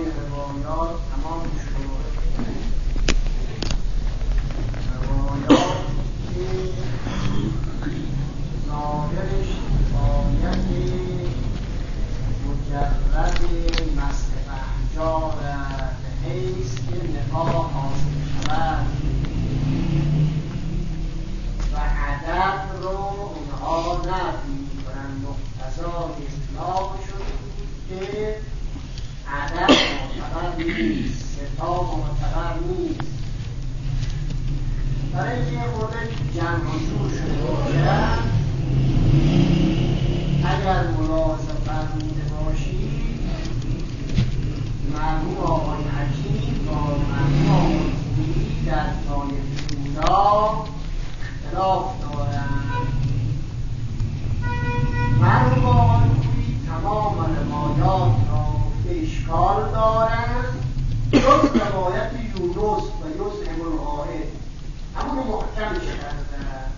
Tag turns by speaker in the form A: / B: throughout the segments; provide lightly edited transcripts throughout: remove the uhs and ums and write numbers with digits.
A: مجموعه روایات تمام شد. روایات که ظاهرش روایت مجرد مست احجار به حیث که نقاه حاصل شود و عدد رو اونها نفی میکنن. مقتضای اطلاق شده که عدد معتبر نیست، ستا معتبر نیست. برای اینکه خودش جمع و جور شده باشد، اگر ملاحظه فرموده باشید، مرحوم آقای حکیم با مرحوم آقای خویی در طایفه اولی اختلاف دارند. مرحوم آقای خویی تمام روایات را به اشکال دارند جز روایت یونس و یوسف العائد، همون محکمش کردند.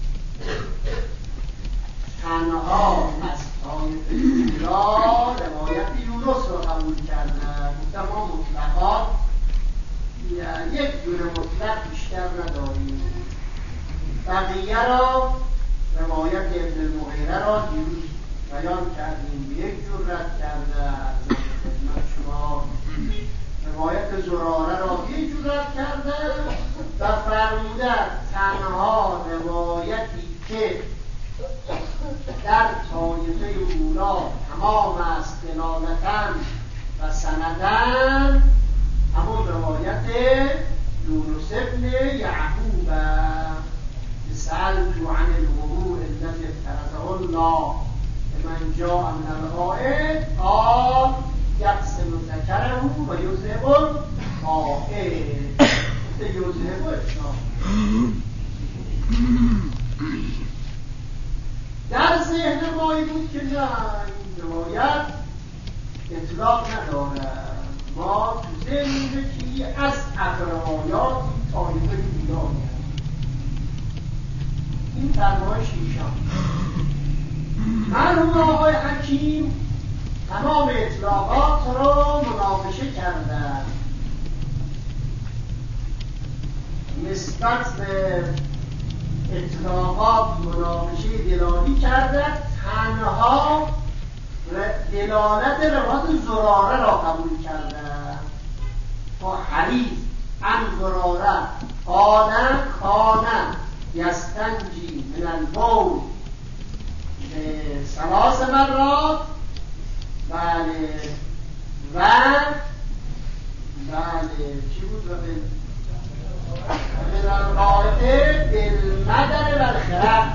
A: تنها از طایفه اولی روایت یونس را قبول کردند. گفتم ما مطلقات یک دونه مطلق بیشتر نداریم. بقیه را روایت ابن المغیره را دیروز بیان کردیم، به یک جور رد کرده خدمت شما. روایت زراره را به یک جور رد کرده و فرموده تنها روایتی که در طایفه اولی تمام است دلالتاً و سنداً همون روایت یونس ابن یعقوب سألت عن الوضوء الذي افترضه الله لمن جاء من الغائط قال يغسل ذكره ويذهب الغائط. یذهب اشراف در ذهن مایی بود که نه، این روایت اطلاق نداره. ما تو ذهن که از روایات طایفه بودانی این فرمایش ایشان. مرحوم آقای حکیم تمام اطلاقات را مناقشه کردند. نسبت به اطلاقات مناقشه دلالی کردند. تنها دلالت روایت زراره را قبول کردند. با حدیث عن زراره قال کان یستنجی من البول ثلاث مرات. بله و بله چی بود؟ من الغائط بالمدر و الخرق.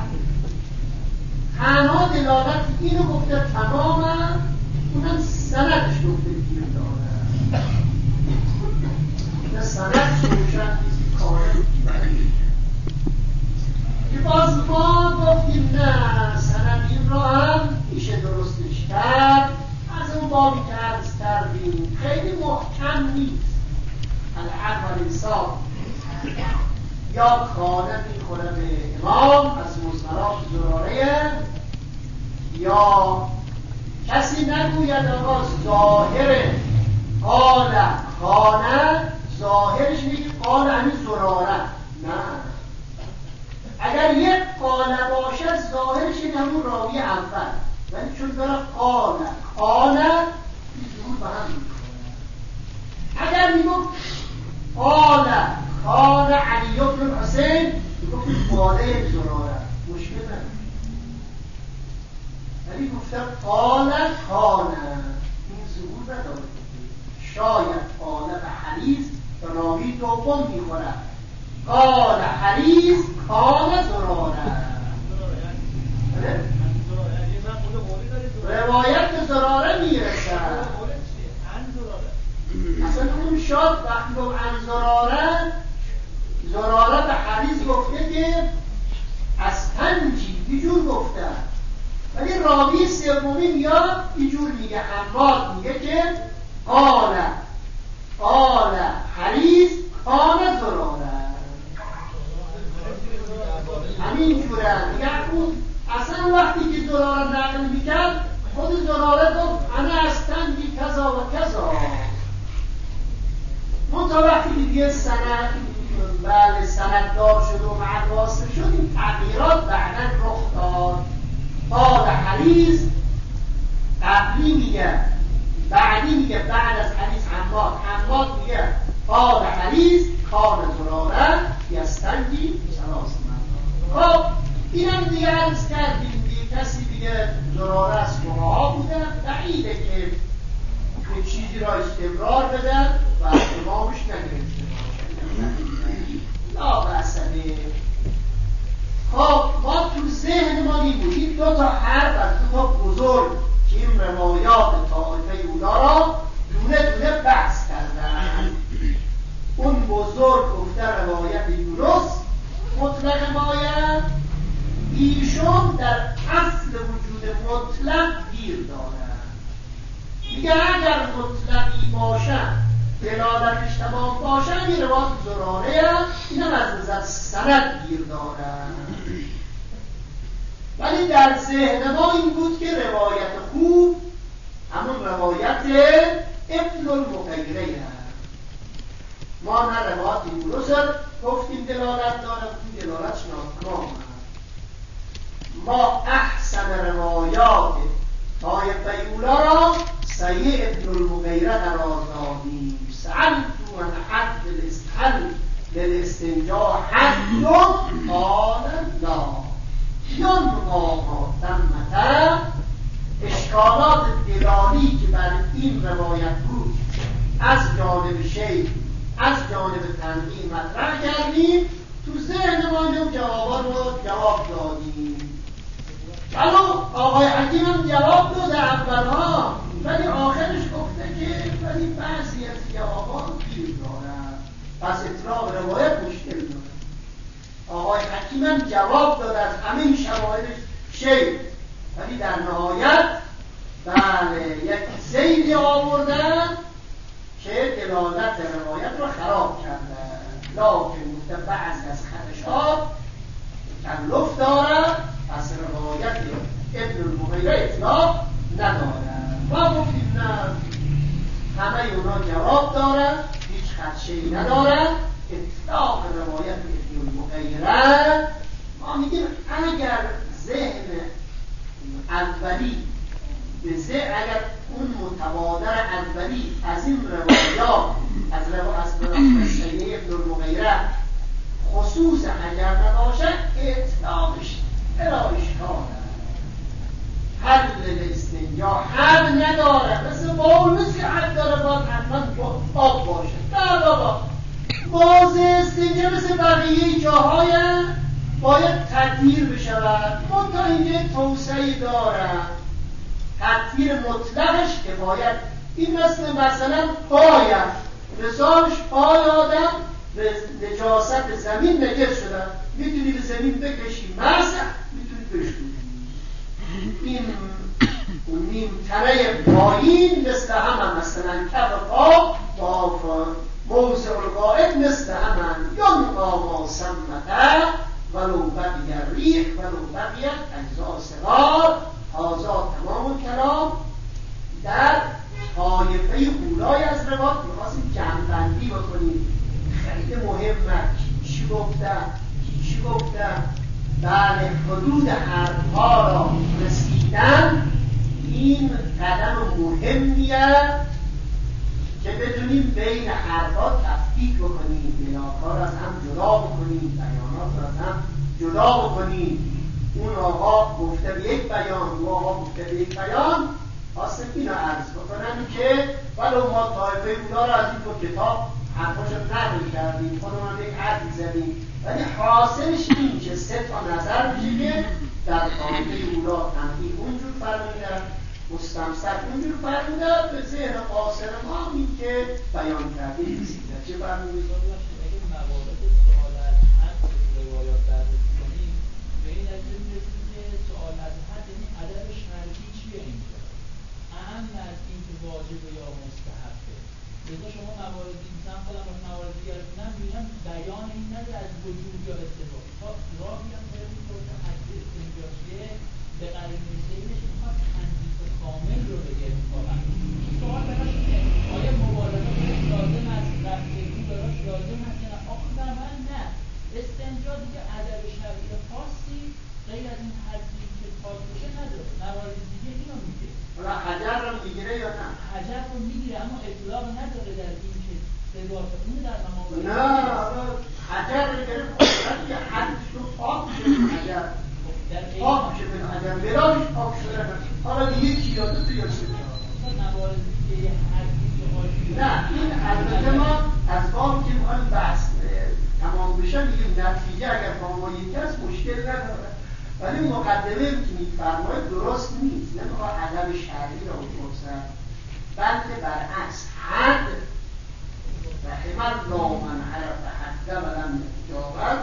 A: تنها دلالت اینو گفته تماما، اونم سندش گفته گیر داره. سند روشن نیست کامل که باز ما گفتیم نه، سند این را هم میشه درستش کرد. از اون بابی که عرض کردیم خیلی محکم نیست. الحق و الانصاف یا کانه میخوره به امام از مصنفات زراره، یا کسی نگوید آقا ظاهر قال کانه ظاهرش میگه قال همین زراره. نه، اگر یک قال باشد ظاهرش این همون راوی اول، ولی چون داره قال کانه این ظهور به هم میکنه. اگر میگفت قال کان علی بن حسین میگفت قاله زراره، مشکل نداره. ولی گفتم قال کانه این ظهور نداره. شاید قاله به حدیث به راوی دوم میخوره. قال حدیث کان زراره. روایت به زراره میرسد. اصلا اون شاد وقتی رو عن زراره به حدیث گفته که از تنجی اینجور گفته، ولی راوی سومی میاد اینجور میگه، حماد میگه که قال حدیث کان زراره. همین جوره میگه. اون اصلا وقتی که زراره نقل میکرد خود زراره گفت انا از تنجی کذا و کذا. تا وقتی دیگه بله سنددار شد و معد واسطه شد، این تغییرات بعدا رخ داد. قال حریز قبلی میگه، بعدی میگه بعد از حریز حماد میگه قال حریز کان زراره یستنجی سلاس من. خب اینم دیگه عرض کردیم دیگه، کسی دیگه زراره از فقها بوده، بعیده که چیزی را استمرار بده و امامش نگرفته لا بأسه. خب ما تو ذهن ما بود این دو تا حرف از دو تا بزرگ که این روایات طائفه اولا را دونه دونه بحث کردن. اون بزرگ گفته روایت یونس مطلق باید، ایشون در اصل وجود مطلق گیر دارن. دیگه اگر مطلقی باشن دلالتش تمام باشن این روایت زراره هم این هم از نظر سند گیر دارن. ولی در ذهن ما این بود که روایت خوب همون روایت ابن المغیره هست. ما نه روایت یونس گفتیم دلالت دارم، این دلالتش ناتمام هست. ما احسن روایات طایفه اولا را صحیح ابن المغیره قرار دادیم. سألت عن حد للاستنجاء حد قال لا ینقا ما ثمة. اشکالات دلالی که بر این روایت بود از جانب شیخ از جانب تنقیح مطرح کردیم، تو ذهن ما این جوابا رو جواب دادیم. ولو آقای حکیم هم جواب داده اولها، ولی آخرش گفته که ولی بعضی از جوابان گیر دارن، پس اطلاق روایت مشکل داره. آقای حکیم هم جواب داده از همه این شواهدش شیء، ولی در نهایت بله یک زیدی آوردن که دلالت روایت رو خراب کردن. لکن گفته بعضی از خدشات تکلف دارن، پس روایت ابن المغیره اطلاق ندارن. ما گفتیم نه، همه اونا جواب دارن، هیچ خدشه‌ای ندارن. اطلاق روایت ابن المغیره ما میگیم اگر ذهن اولی به ذهن، اگر اون متبادر اولی از این روایات از مسئله ابن المغیره خصوص اگر نباشد اطلاقش اشکال حل الاستنجاء حل نداره، مثل باول مثل حل داره باید حتما آب باشه. نه بابا، باز استنجا مثل بقیه جاهای باید تطهیر بشود. من تا اینجا توسعه دارم، تطهیر مطلقش که باید این مثلا باید مثالش پای آدم به نجاست زمین نجس شدن، میتونی به زمین بکشی مسح، میتونی بشکنی. این نیمتنه پایین مثل هم مثلا کف پا با موضع القائد مثل هم ینقا ما ثمة ولو بقی الریح ولو بقی اجزاء صغار. هذا تمام کلام در طایفه اولای از روایت. می‌خواستیم جمع‌بندی بکنیم، خیلی مهمه چی گفتم. بله، حدود حرفها را رسیدن این قدم مهمیه که بتونیم بین حرفات تفکیک بکنیم، بناکار از هم جدا بکنیم، بیانات را از هم جدا بکنیم. اون آقا گفته به یک بیان، اون آقا گفته به یک بیان. خواستم این را عرض بکنم که ولو ما طایفه اونا را از این دو کتاب حرفاشو نقل کردیم، خودمان یک حرفی زدیم، ولی حاصلش این که سه تا نظر میشه که در طایفه اونا تنقیح اونجور فرمودن، مستمسک اونجور فرمودن. به ذهن قاصر ما این که بیان کردیم رسیده. چه فرمودید؟
B: اگه موارد سوال از حد روایات بررسی کنیم به این نتیجه میرسیم که سوال از حد یعنی عدد شرطی چیه اینجا، اهم از این که واجب یا مستحبه. لذا شما مواردی مثلا خودم از موارد دیگر بودم میگم بیان این نداره از وجود یا استحباب. راه میگم باید میکنه که حد استنجاجیه به قرینه ذهنش میخواد تنظیف کامل رو بگه. واقعا سوال براش اینه آیا مبالغه لازم از رفتگی و حجر رو میگیره اما اطلاق نداره در این که روایات اون در مقام
A: نه حجر رو گرفت که حد شد پاک میشه به حجر پاک میشه به حجر بلایش پاک شده حالا دیگه چی یاده تو یاده
B: موارزی که یه حدی که
A: نه این البته ما از باب که میخوایم بحث تمام بشه میگیم نتیجه اگر با ما یکی هست مشکل نداره ولی مقدمه که میفرماید درست نیست نمیخواه ادب شرعی را بپرسن بلکه برعکس حد رحم الله من عرف حد ولم یتجاوز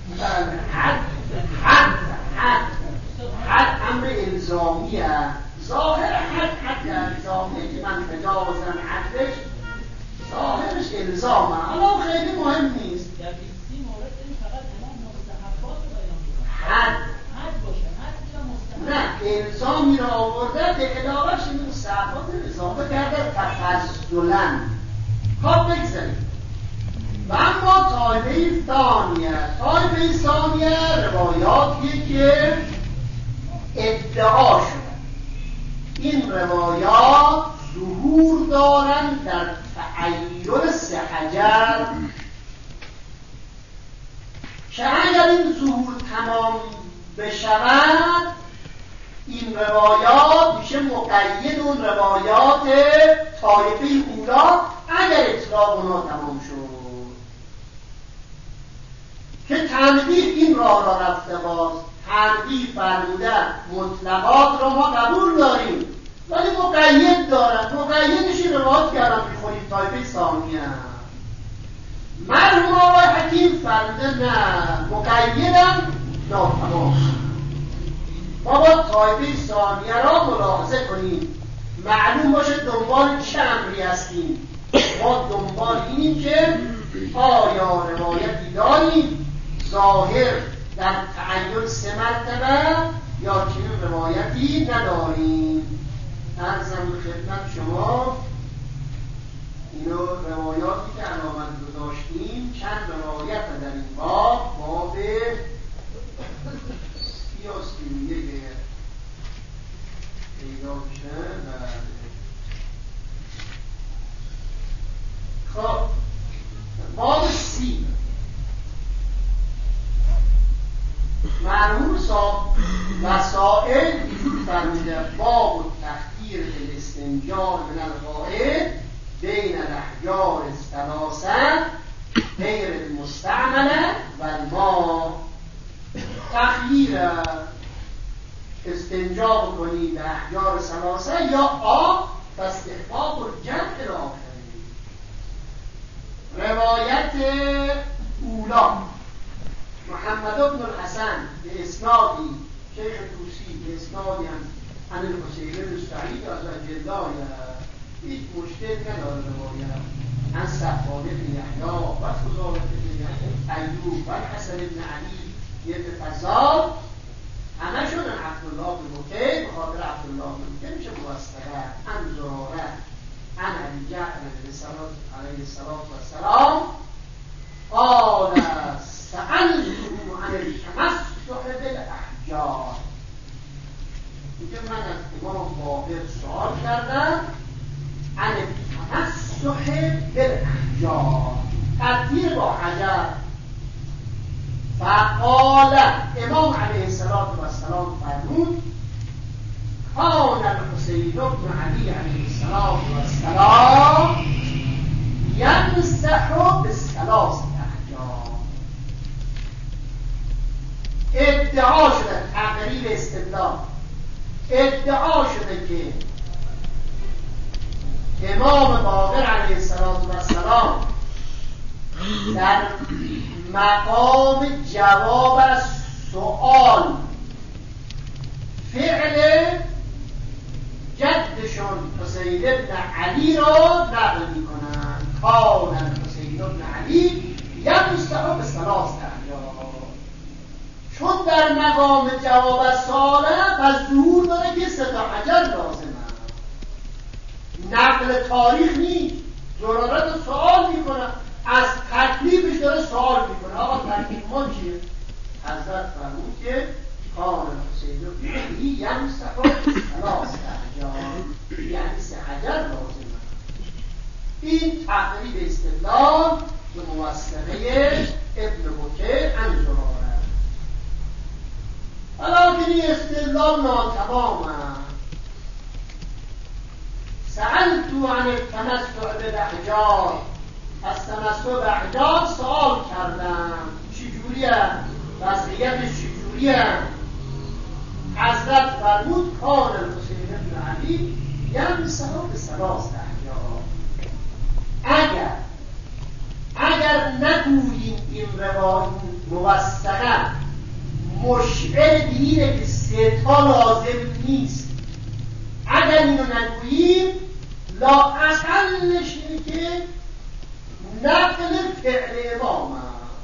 A: حد امر الزامی است ظاهر حد الزامیه که من تجاوزم حدش ظاهرش الزامه حالا خیلی مهم نیست
B: در 20 مورد این فقط امام مستحبات رو بیان کنه حد باشه حد یا مستحب
A: نه الزامی را آورده به علاوهش این مستحبات اضافه کرده تفضلا خب بگذاریم و اما طایفه ثانیه روایاتیه که ادعا شده این روایات ظهور دارن در تعین 3 حجر که اگر این ظهور تمام بشود این روایات میشه مقید اون روایات طایفه اولا اگر اطلاق اونا تمام شد که تنبیه این راه را رفته باز تنبیه فرمودن مطلقات را ما قبول داریم ولی مقید دارن مقیدش این روایات کردن میخونید طایفه ثانیه مرحوم آقای حکیم فرموده نه مقیدم ناتمام ما با طایفه ثانیه را ملاحظه کنیم معلوم باشه دنبال چه امری هستیم ما دنبال اینیم که آیا روایتی داریم ظاهر در تعین 3 مرتبه یا چنین روایتی نداریم عرضم خدمت شما اینو روایاتی که علامت گذاشتیم چند روایت در این باب یه پیدا میشه خب باب 30 مرحوم صاحب مسائل وجود فرمیده باب تخدیر الاستنجاء من الغائط بین الاحجار الثلاثه غیر المستعمله و الماء تخییر استنجا بکنی به احجار ثلاثه یا آب و استحباب الجمع الاخری روایت اولا محمد بن الحسن به اسنادی شیخ توسی به اسنادی عن الحسین بن سعید از جلال هیچ مشکل نداره روایت عن صفوان بن یحیی و فضالة بن ایوب و الحسن بن علی یه فضال همه شدن عبدالله بن بکیر بخاطر عبدالله بن بکیر میشه موثقه عن زراره عن ابی جعفر علیه السلام قال سألته عن التمسح بالاحجار میگه من از امام باقر سوال کردم عن التمسح بالاحجار تطهیر با حجر فقال امام علیه السلام فرمود کان الحسین بن علی علیه السلام یمسح بالثلاث احجار ادعا شده تقریر استدلال ادعا شده که امام باقر علیه السلام در مقام جواب از سؤال فعل جدشون حسین بن علی را نقل می کنند کان حسین بن علی یمسح بالثلاث احجار چون در مقام جواب از سؤال پس ظهور داره که 3 حجر لازمه نقل تاریخ نیست ضرورت سؤال می کنند از تکلیفش داره سوال میکنه آقا تکلیف ما چیه؟ حضرت فرمود که کان حسین بن علی یمسح بالثلاث احجار یعنی 3 حجر لازمه این تقریب استدلال به موثقه ابن بکر انجام آورد. حالا که این استدلال ناتمام است، سألت عن التمتع بالاحجار، از تمتع به احجار سوال کردم چجوریه، وضعیتش چجوریه؟ حضرت فرمود کان الحسین بن علی یمسح بثلاث احجار. اگر نگوییم این روایت موثقه مشعر دینه که سه تا لازم نیست، اگر اینو نگوییم لا اقلش اینه که نقل فعل امام است.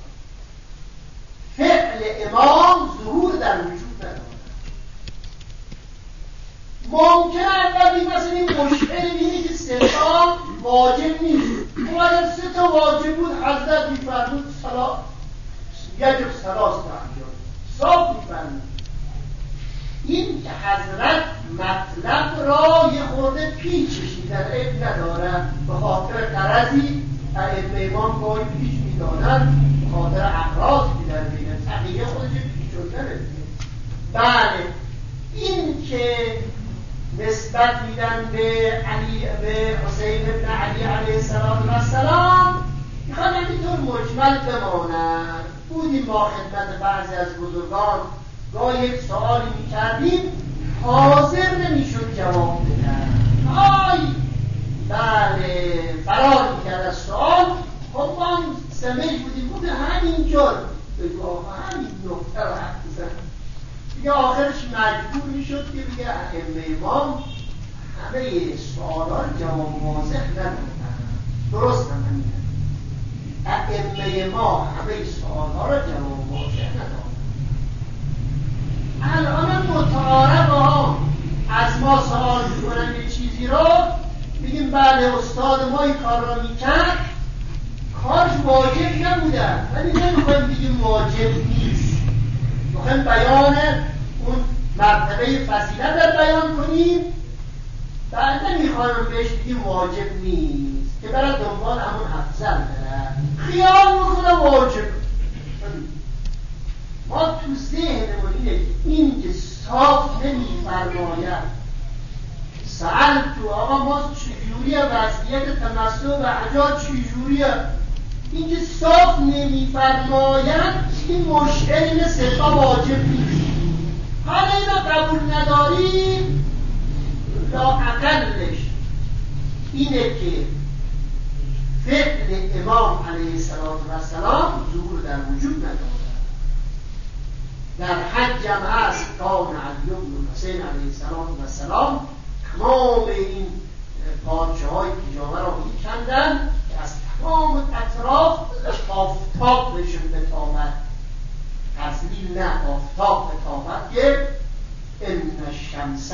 A: فعل امام ظهور در وجود نداره. ممکنه اولی مثلا این مشعر دینه که سه تا واجب نیست. اگر سه تا واجب بود حضرت می‌فرمود یجب ثلاث احجار، صاف می‌فرمود. این که حضرت مطلب را یه خورده پیچشی در عیب نداره، به خاطر قرضی ائمه امام گاهی پیچ میدادن، به خاطر اقراض که در بین تقیه خودش پیچوندنه. بله، این که نسبت میدن به حسین بن علی علیه السلام میخواد همینطور مجمل بماند. بودیم با خدمت بعضی از بزرگان گاهی یک سوالی میکردیم حاضر نمیشد جواب بدن، بله فرار میکرد از سوال. خب ما هم سمج بودیم بود همینجور بگو همین نقطه رو حق بزن دیگه. آخرش مجبور میشد که بگه ائمه امام همه سوالا رو جواب واضح ندادن. درست هم همینه، ائمه ما همه سوالا رو جواب واضح ندادن. الان متعارف ها از ما سوال میکنن یه چیزی رو میگیم بله استاد ما این کار را میکرد، کارش واجب نبوده، ولی نمیخوایم بگیم واجب نیست، میخوایم بیان اون مرتبه فضیلت در بیان کنیم، بعد نمیخوایم بهش بگیم واجب نیست که برای دنبال همون افضل بره، خیال میکنه واجب. ما تو ذهنمون اینه این که صاف نمیفرماید. سأل تو آقا ما چجوریه وضعیت تمسح به احجار چجوریه؟ این که صاف نمیفرماید این مشعر این ستا واجب نیست. حالا اینا قبول نداریم، لا اقلش اینه که فعل امام علیه السلام ظهور در وجود نداره. در حج هم هست کان علی بن حسین علیه السلام تمام این پارچه های پیجامه را میکندن که از تمام اطراف آفتاب بهشون بتابد، تزلیل نه، آفتاب بتابد که ان الشمس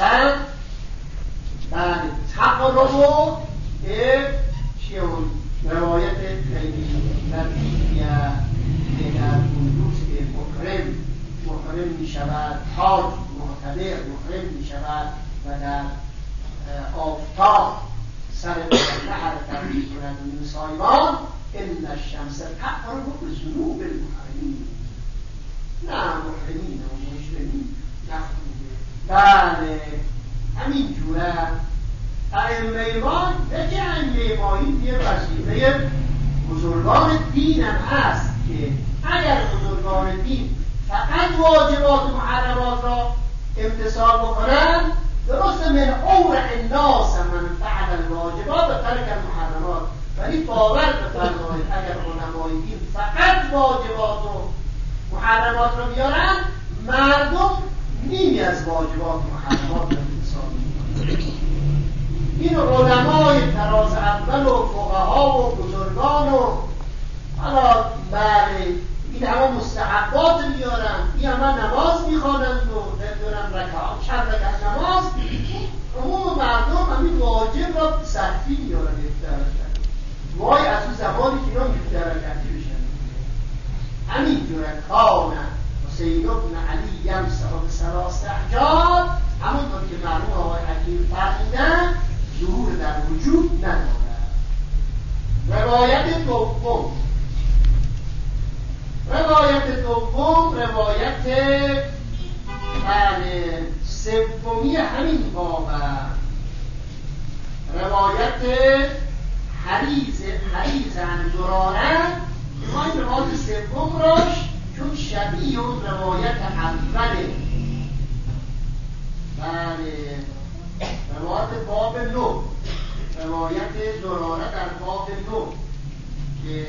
A: بعد تقرب که چیه اون روایت خیلی لطیفیه که در اون روز که محرم می شود، حاج معتبر محرم می شود و در آفتاب سر بزرگه حرکت می کند این سایبان ان الشمس تقرب بذنوب المحرمین، نه محرمین و مجرمین نخونده. بله همین جوره ائمه ما یکی ائمه ما این یه وظیفه بزرگان دین هم هست که اگر بزرگان دین فقط واجبات و محرمات را امتثال بکنن، درست من امر الناس من فعل الواجبات و ترک المحرمات، ولی باور بفرمایید اگر علمای دین فقط واجبات و محرمات را بیارن، مردم نیمی از واجبات و محرمات را امتثال میکنن. این علمای تراز اول و فقها و بزرگان و حالا بله این همه مستحبات میارن، این همه نماز میخوانند و نمیدونم رکعات چند رکعت نماز، عموم مردم همین واجب را سختی میارن یک درجه. وای از اون زمانی که اینا یک درجتی بشن. همین جوره کان حسین بن علی یمسح بثلاث احجار، همونطور که مرحوم آقای حکیم فرمودن ظهور در وجود نداره. روایت دوم روایت سومی همین باب، روایت حریز انزراره. ما این روایت سوم راش چون شبیه اون روایت اوله، بله، روایت باب 9، روایت زراره در باب 9 که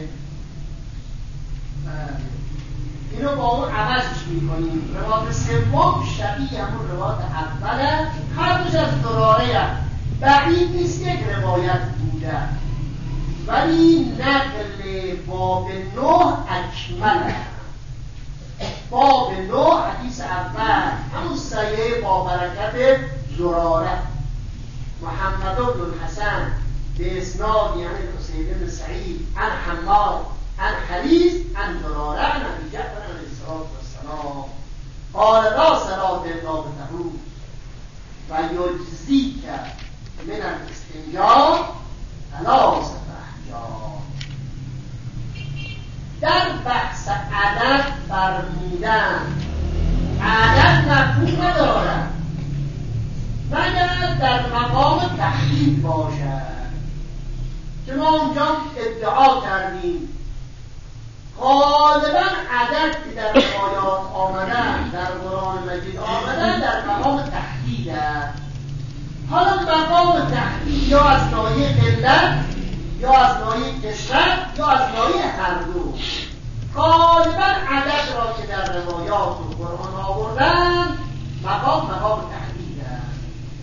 A: اینو با اون عوضش میکنیم. روایت سوم شبیه همون روایت اوله، هر دوش از زراره هم بعید نیست یک روایت بوده، ولی نقل باب 9 اکمله. باب 9 حدیث اول همون سایه با برکت زراره، محمد بن الحسن به اسناد یعنی حسین بن سعید عن حماد عن حریز عن زراره عن ابی جعفر علیه السلام قال لا صلاة الا بطهور و یجزیک من الاستنجاء ثلاثة احجار. در بحث عدد فرمودن عدد مفهوم ندارد مگر در مقام تحدید باشد که ما اونجا ادعا کردیم غالبا عدد که در آیات آمدن، در قرآن مجید آمدن، در مقام تحدید است. حالا مقام تحدید یا از ناحیه علت یا از ناحیه کثرت یا از ناحیه هر دو. غالبا عدد را که در روایات و قرآن آوردن مقام تحدید است.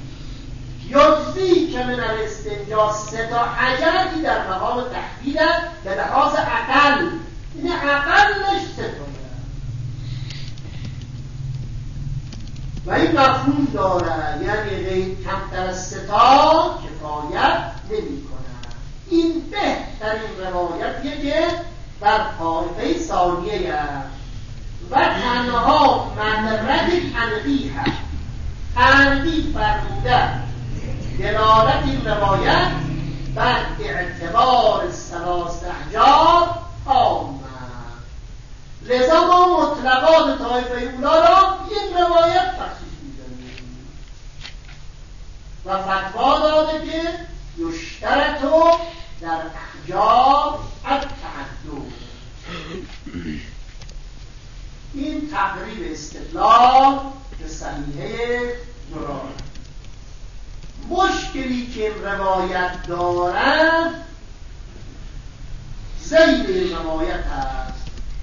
A: یجزی که من الاستنجا 3 تا عجلی در مقام تحدید است به لحاظ اقل، این اقلش 3 تا و این مفهوم داره، یعنی غیر کمتر از 3 تا کفایت نمی کنه. این بهترین روایتیه که در طایفه ثانیه است و تنها مدرک تنقیح هست. تنقیح فرموده دلالت این روایت بر اعتبار 3 احجار آمد. لذا ما مطلقات طایفه اولا را این روایت تخصیص می‌دهیم و فتوا داده که یشترطو در احجار التعدد. این تقریب استدلال به صحیحه زراره. مشکلی که روایت دارد زید این روایت هست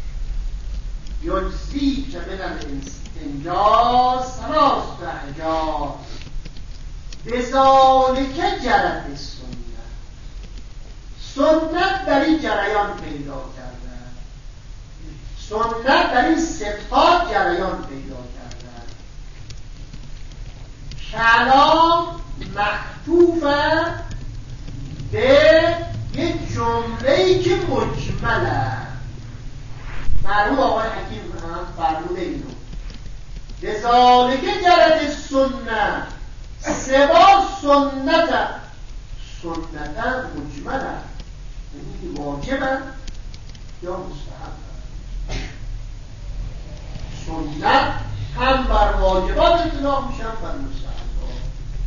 A: یجزی که من الاستنجا 3 احجار بذالک جرت سنت در این جریان پیدا کرده، سنت در این صفات جریان پیدا کرده. کلام محفوفه به یک جمله‌ای که مجمله. مرحوم آقای حکیم هم فرموده اینو لذالک جرت سنت 3 بار سنت مجمله، یعنی واجبه یا مستحب. سنت هم بر واجبات اطلاق میشن بر مستحبات.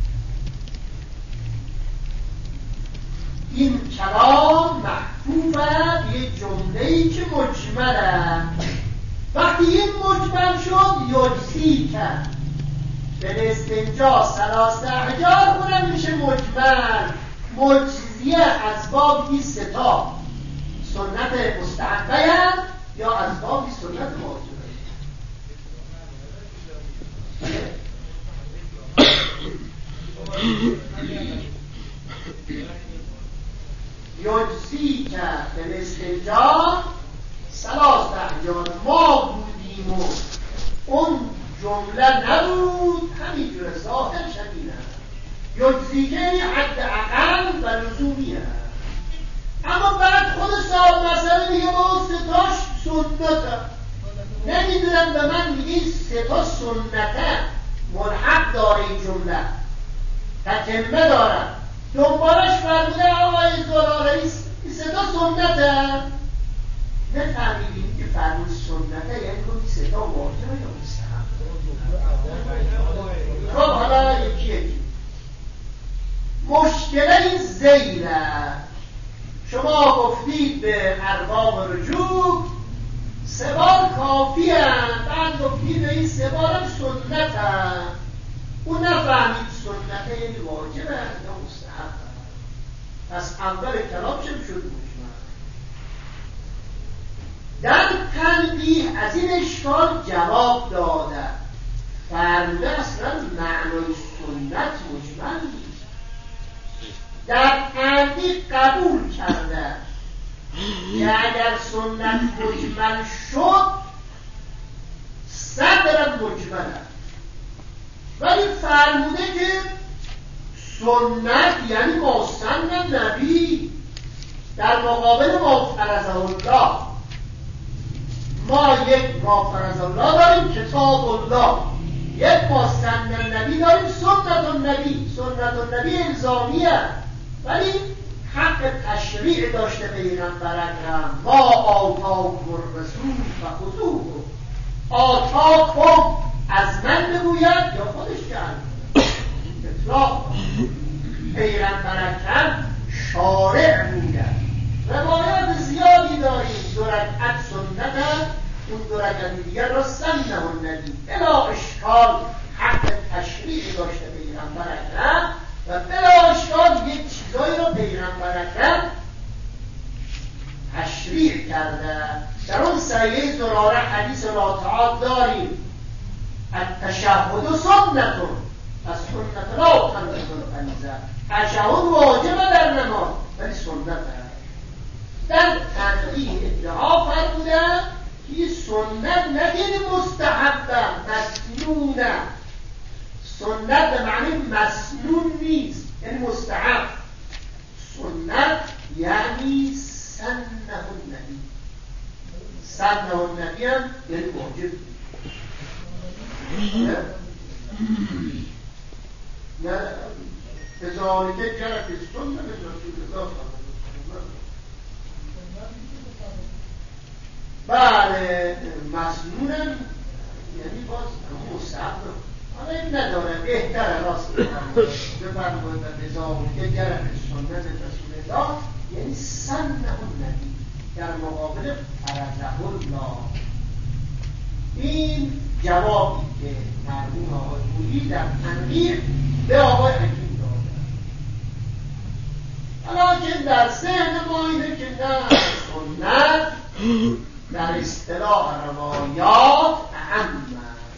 A: این کلام محفوفه به یک جمله‌ای که مجمله. وقتی این مجمل شد یجزی کرد به استنجا 3 احجار، اونم میشه مجمل. مجزیه اسبابی 3 تا سنت مستحبه هم یا اسبابی سنت واجبه. یجزی که به استنجا 3 احجار. ما بودیم و اون جمله نبود، همینجور ظاهر شدیده یجزیکه حد اقل و لزومیه. اما بعد خود صاحب مسئله میگه با 3 تاش سنته، نمیدونم به من میگه 3 تا سنته ملحق داره این جمله، تتمه داره. دنبالش فرموده آقای زراره‌ای این صدا سنته. نفهمیدیم که فرمود سنته یعنی اون صدا واجبه یا مستحب. خب حالا یکی مشکل این زیره. شما گفتید به ارباب رجوع 3 بار کافی هست، بعد گفتید به این 3 بار هم سنت هست. اون نفهمید سنت یعنی واجب هست یا مستحب هست. پس اول کلام چه شد مجمل. در تنبیه از این اشکال جواب داده، فرموده اصلا معنای سنت مجمل نیست. در تنبیه قبول کرده که اگر سنت مجمل شد صدر مجمل است، ولی فرموده که سنت یعنی ما سن نبی در مقابل ما فرض الله. ما یک ما فرض الله داریم کتاب الله، یک ما سن نبی داریم سنت النبی. سنت النبی الزامیه، ولی حق تشریع داشته پیغمبر اکرم. ما آتاکم الرسول فخذوه. آتاکم از من بگوید یا خودش کرد اطلاق. پیغمبر اکرم شارع بوده. روایات زیادی داریم 2 رکعت سنت هست، اون 2 رکعت دیگر را سنه النبی. بلا اشکال حق تشریع داشته پیغمبر اکرم و بلا اشکال یک چیزایی را پیغمبر اکرم تشریع کرده. در اون صحیح زراره حدیث راتعات داریم التشهد سنتون از سنت لا تنقض الفریضه. تشهد واجب در نماز ولی سنت هست. در تنبیه ادعا فرموده که سنت نگید مستحبه، مسنونه. سنت به معنی مسنون نیست، یعنی مستحب. سنت یعنی سنه النبی. سنه النبی هم یعنی واجب. نه بذالک جرت سنه رسول الله. بله مسنونم یعنی باز مستحب. حالا این نداره، بهتره راست بفرمایید بذالک جرت سنت رسول الله یعنی سنه النبی در مقابل فرضه الله. این جوابی که مرحوم آقای پوری در تنبیه به آقای حکیم داده. حالا که در ذهن ما اینه که نه سنت در اصطلاح روایات اهم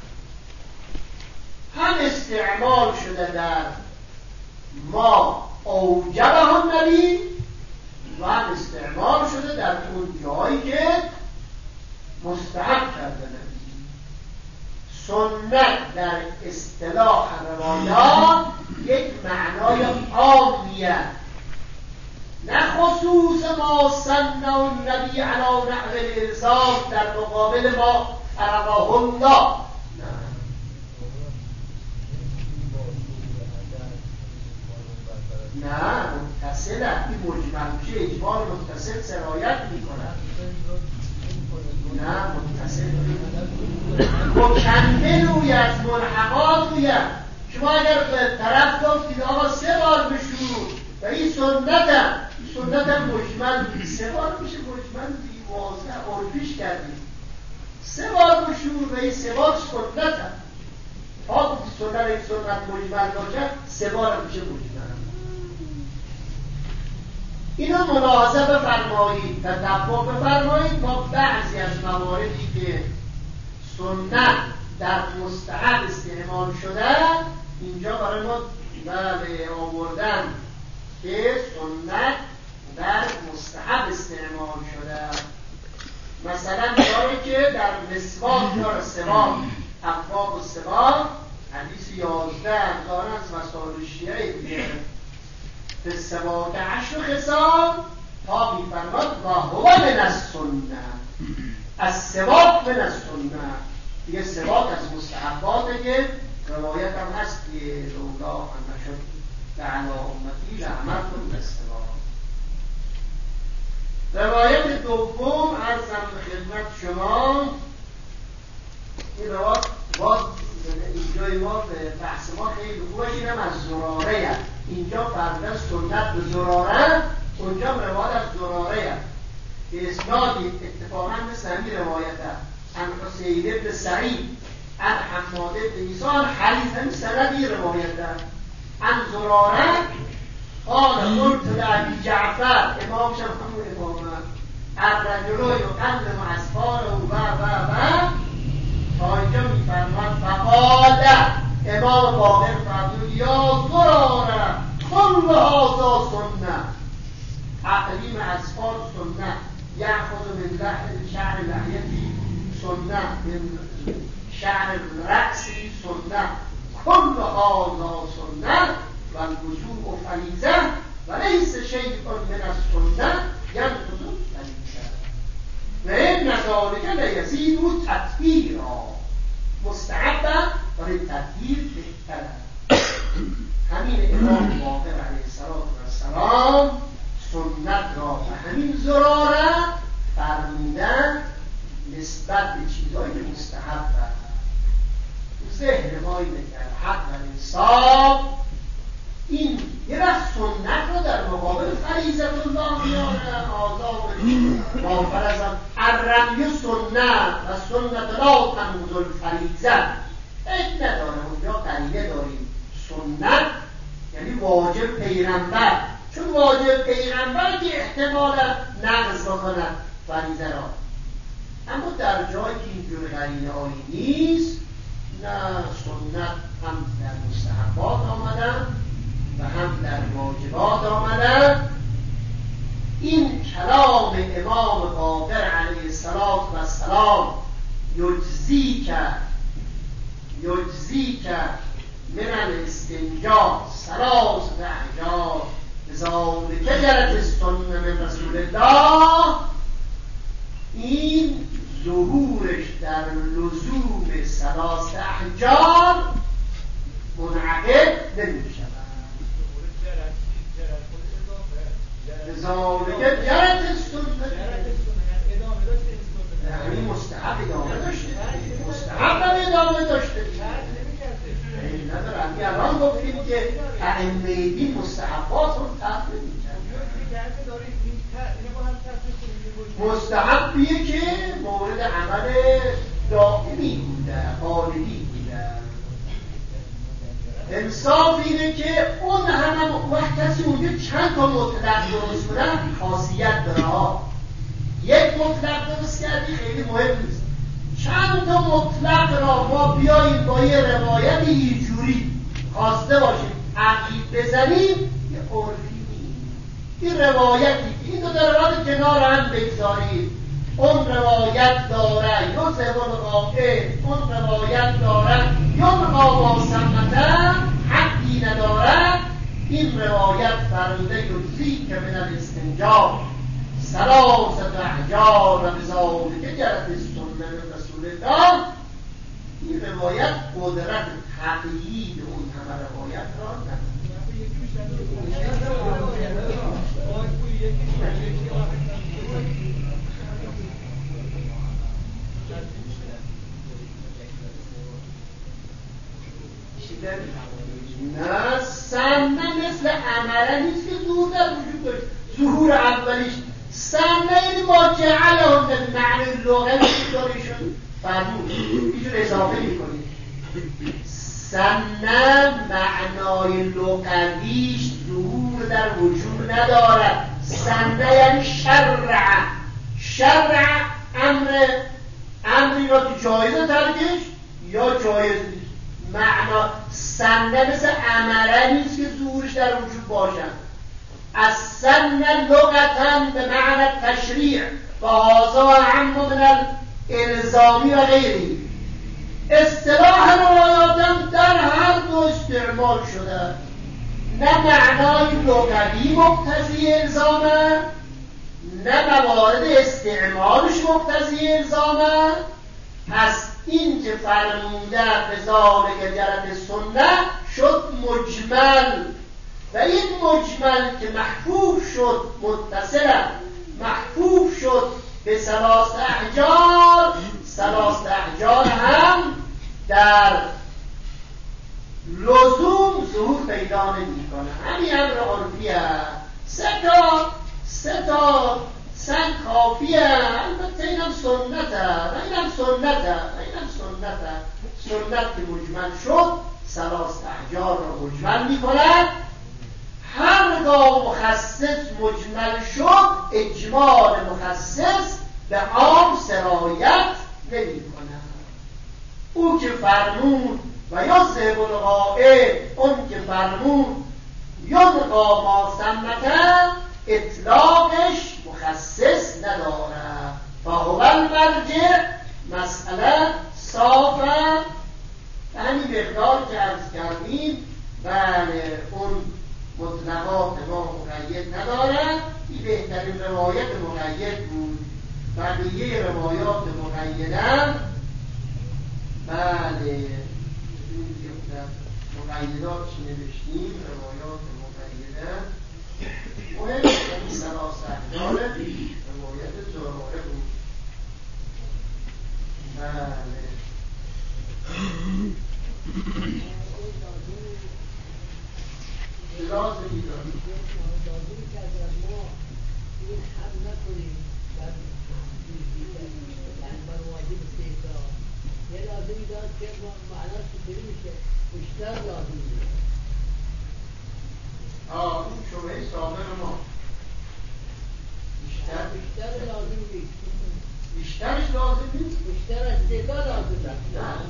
A: هم استعمال شده در ما اوجبه النبی و هم استعمال شده در اون جایی که مستحب کرده نبی. سنت در اصطلاح روایات یک معنای عامیه، نه خصوص ما سنه النبی علی نحو الالزام در مقابل ما فرضه الله. نه متصله. این مجمل میشه اجمال متصل سرایت میکنه. نه متصل مکمل روی از ملحقات روی. شما اگر به طرف گفتید آقا 3 بار بشور و این سنت هم مجمل 3 بار میشه مجمل واضح عرفیش کردیم. 3 بار بشور و این 3 بار سنت هم تا سنت مجمل باشه 3 بار میشه مجمل. اینو ملاحظه بفرمایید، تتبع بفرمایید با بعضی از مواردی که سنت در مستحب استعمال شده اینجا برای ما آوردن که سنت در مستحب استعمال شده. مثلا داره که در مسواک داره سواک ابواب السواک حدیث 11 داره از مسائل شیعه دیگه به سواک 10 خصال تا میفرماد و هو من السنه. از سواک من السنه دیگه. سواک از مستحباته که روایت هم هست که لولا ان شد لعلی امتی لعمرتم بالسواک. روایت دوم عرضم به خدمت شما، این روایت باز اینجای ما به بحث ما خیلی خوبش، اینم از زراره هست. اینجا فرمودن سنت به زراره، اونجا روایت از زراره هست که اسنادی اتفاقا مثل همین روایت هست عن حسین ابن سعید عن حماد ابن عیسی عن حدیث هم سندی روایت هست عن زراره قال قلت لأبي جعفر امام شم همون امام الرجل يقلم اسفاره و تا اینجا میفرماد فقال امام باقر فرمود یا زراره کل هذا سنه تقلیم اسفار سنه یأخذ من لحن شعر لحیتی سنه من شعر رأسی سنه کل هذا سنه و الوضوء فریضه و لیس شیء من السنه ینقض فریضه و این ذلک لیزید تطهیرا مستحبه و تطهیر بهتره. همین امام باقر علیه السلام سنت را به همین زراره فرمودن نسبت به چیزایی که مستحب ذهن ما اینه که حق و انصاف این یه وقت سنت رو در مقابل فریضت الله میاره آزاد ما فرضم الرمی سنت و سنت لا تنقض الفریضه عیب نداره. اونجا قرینه داریم سنت یعنی واجب پیغمبر، چون واجب پیغمبر که احتمال نقض بکنه فریضه را. اما در جایی که اینجور قرینه هایی نیست نه سنت هم در مستحبات آمدن و هم در واجبات آمدن. این کلام امام باقر علیه السلام یجزی که من الاستنجا ثلاث احجار ذالک جرت السنه من رسول الله، این ظهورش در لزوم ثلاث احجار منعقد نمیشه. ذالک جرت السنه یعنی مستحب ادامه داشته، مستحب ادامه داشته این نداره. همین الان گفتیم که ائمه دین مستحبات رو ترک نمی‌کنن. مستحبیه که مورد عمل دائمی بوده، غالبی بوده. انصاف اینه که اون هم وقت کسی اونجا چند تا مطلق درست کنن خاصیت داره ها. یک مطلق درست کردی خیلی مهم نیست، چند تا مطلق را ما بیاییم با یه روایت اینجوری خواسته باشیم عقید بزنیم یه عرفی نیست. این روایتی این دو روایت کنار هم بگذاریم، اون روایت داره یا زبان قاطع، اون روایت داره یا مقابا سمته حقی نداره. این روایت فرموده یجزی که من الاستنجا ثلاث احجار و بذالک جرت السنه من رسول الله. این روایت قدرت تقیید اون همه روایت را نداره. نه سنه مثل عمله نیست که ظهور در وجود داشت. ظهور اولیش سنه یعنی ما جعلهم به معنی لغوی داریشون فرمود اینجور اضافه میکنید. سنه معنای لغویش ظهور در وجود ندارد. سنه یعنی شرع امری را که جایزه ترکش یا جایز نیست. معنا سنه مثل عمله نیست که ظهورش در وجود باشد. از سنه لغتا به معنی تشریع و هذا عم من الالزامی و غیری. اصطلاح روایاتم در هر دو استعمال شده، نه معنای لغوی مقتضی الزامه نه موارد استعمالش مقتضی الزامه. پس این که فرموده بذالک جرت السنه شد مجمل و این مجمل که محفوظ شد متصل محفوف شد به 3 احجار. 3 احجار هم در لزوم ظهور پیدا نمی کنه. همین امر عرفی هست. 3 تا سنگ کافیه. البته اینم سنته، اینم سنته. سنت که مجمل شد 3 احجار را مجمل می کند. هرگاه مخصص مجمل شد اجمال مخصص به عام سرایت نمی کند. او که فرمود و یا ذهب الغائب، اون که فرمود یلقا ما ثمته، اطلاقش مخصص نداره. فهو المرجع، مسئله صافه. همین مقدار که عرض کردیم، بله اون مطلقات ما مقید نداره. این بهترین روایت مقید بود. بقیه روایات مقیدن بله مقیدات چی نوشتیم؟ روایات مقیدن مهم این 3 احجار روایت زراره بود. بله لازمی داریم که از ما این حد نکنیم در واجب استحضار. یه لازمی دارد که معناش چطوری میشه؟ بیشتر لازمی دارد. این شبهه سابق ما بیشتر لازم نیست. بیشترش لازم نیست؟ بیشتر از استحضار لازم نیست.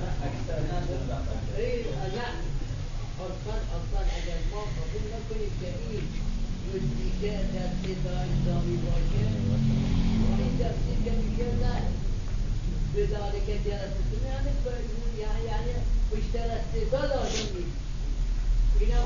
A: نه اصلا اگر ما قبول نکنیم که این نزدیکه در استحضار اسلامی باشه، این تفسیر که میشه نه بذلك جلسة يعني بیشتر استحضار لازم نیست. اینا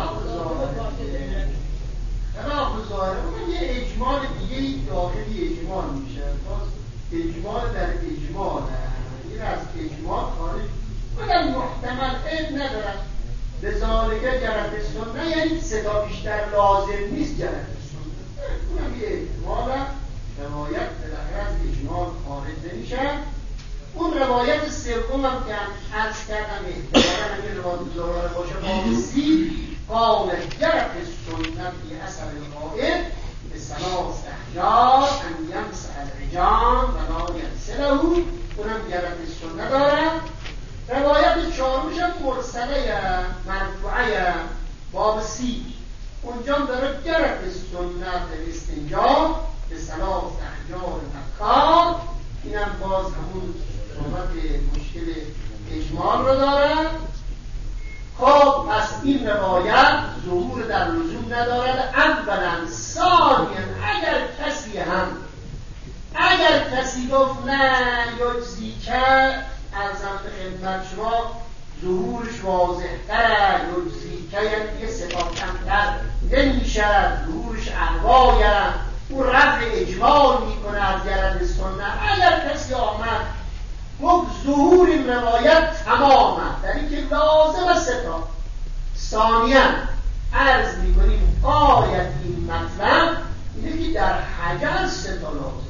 A: خلاف ظاهره. اون یه اجمال دیگه داخلی اجمال میشه. باز اجمال در اجمال این از اجمال خارج مگر محتمل عیب ندارد. لذالک جرت سنه یعنی 3 بیشتر لازم نیست جرت سنه. اونم یه اجمال روایت بالاخره از اجمال خارج نمیشه. اون روایت سوم هم که عرض کردم احتمالا اگه روایت زراره باشه بابسی قال جرت سنت فی اثر الغائب به 3 احجار ان یمسح العجان و لا یغسله. اونم جرت سنت دارم. روایت 4 هم مرسله مرفوعه بابسی. اونجا داره جرت سنت استنجا به 3 احجار مکار. اینم باز همون صحبت مشکل اجمال رو داره. خب پس این روایت ظهور در لزوم ندارد. اولا. ثانیا اگر کسی گفت نه یجزی که ارزم به خدمت شما ظهورش واضح تره، یجزی که یعنی یه صفات کمتر نمیشه، ظهورش انواعه، او رفع اجمال میکنه از جرد سنت. اگر کسی آمد گفت ظهور این روایت تمامه در این که لازم است 3. ثانیا عرض میکنیم آیت این مطلب اینه که در حجر 3 لازمه،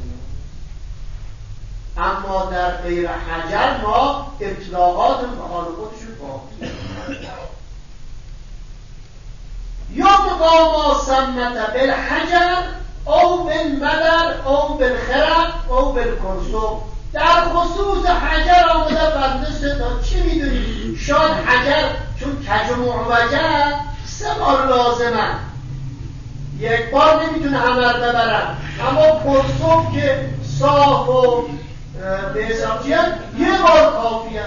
A: اما در غیر حجر ما اطلاقات مخالفتشون باقی. یا مقام سمت بالحجر او بالمدر او بالخرق او بالکرسو. در خصوص حجر آمده بنده 3 چی میدونی؟ شاید حجر چون کج و معوجه 3 بار لازمه، 1 بار نمیتونه همه رو ببرن، اما کرسو که صاف و به حساب چیه 1 بار کافیه.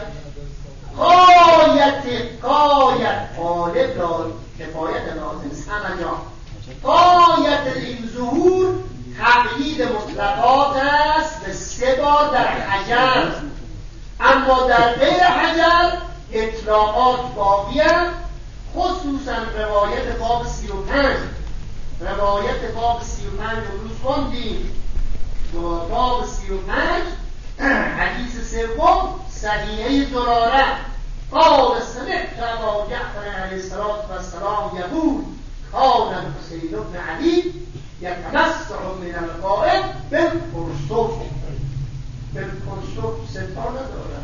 A: قایت غالب دار کفایت لازم است همه جا. قایت این ظهور تقیید مطلقات است به 3 بار در حجر، اما در غیر حجر اطلاقات باقی است. خصوصا روایت باب 35 امروز خوندیم. باب 35 حدیث سوم صحیحه زراره قال سمعت ابا جعفر علیه السلام یقول کان الحسین بن علی یتمسح من الغائب بالکرسف سه تا نداره.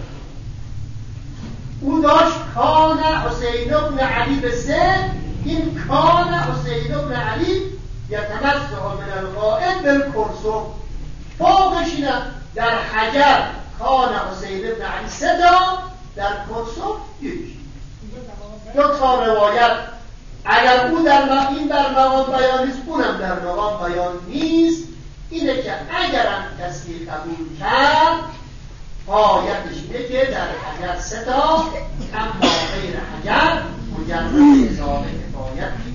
A: او داشت کان حسین بن علی به سه، این کان حسین بن علی یتمسح من القائد بالکرسف. فوقش اینه در حجر کان حسین بن علی سه تا، در کرسف یک. دو تا روایت اگر او در این در مقام بیان نیست، اونم در مقام بیان نیست. اینه که اگرم کسی قبول کرد آیتش اینه که در حجر سه تا، اما غیر حجر مجرد اضافه کفایت